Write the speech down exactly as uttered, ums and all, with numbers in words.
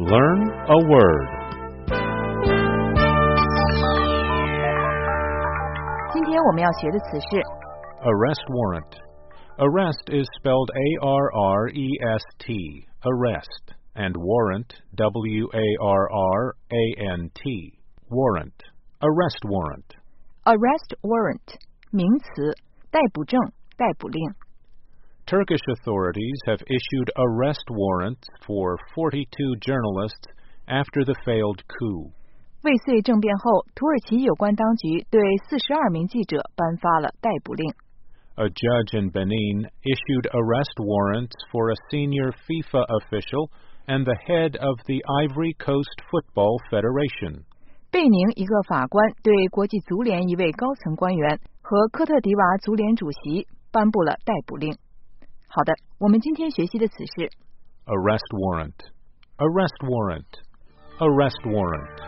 Learn a word. 今天我们要学的词是 Arrest warrant. Arrest is spelled A R R E S T, arrest, and warrant, W A R R A N T, warrant, arrest warrant. arrest warrant 名词，逮捕证、逮捕令。 Turkish authorities have issued arrest warrants for forty-two journalists after the failed coup. 未遂政变后，土耳其有关当局对四十二名记者颁发了逮捕令。 A judge in Benin issued arrest warrants for a senior FIFA official and the head of the Ivory Coast Football Federation. 贝宁一个法官对国际足联一位高层官员和科特迪瓦足联主席颁布了逮捕令。好的，我们今天学习的词是 Arrest warrant. Arrest warrant. Arrest warrant.